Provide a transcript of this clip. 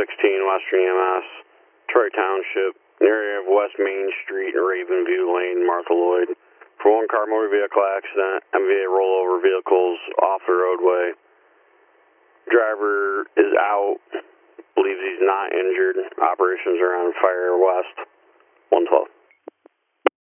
Western EMS, Troy Township, area of West Main Street and Ravenview Lane, Martha Lloyd. For one-car motor vehicle accident, MVA rollover vehicles off the roadway. Driver is out, believes he's not injured. Operations are on Fire West, 112.